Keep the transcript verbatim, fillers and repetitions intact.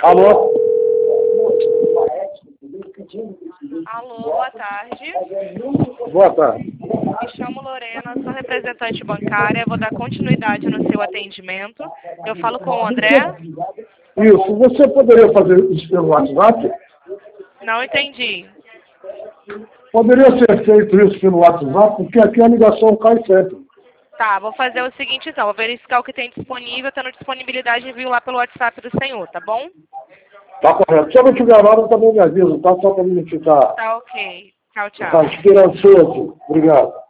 Alô? Alô, boa tarde. Boa tarde. Me chamo Lorena, sou representante bancária, vou dar continuidade no seu atendimento. Eu falo com o André? Isso, você poderia fazer isso pelo WhatsApp? Não entendi. Poderia ser feito isso pelo WhatsApp, porque aqui a ligação cai sempre. Tá, vou fazer o seguinte então, vou verificar o que tem disponível, tendo disponibilidade, envio lá pelo WhatsApp do senhor, tá bom? Tá correto. Se eu não tiver nada, também me avisa, tá? Só para me ficar, Tá ok. Tchau, tchau. ficar esperançoso. Obrigado.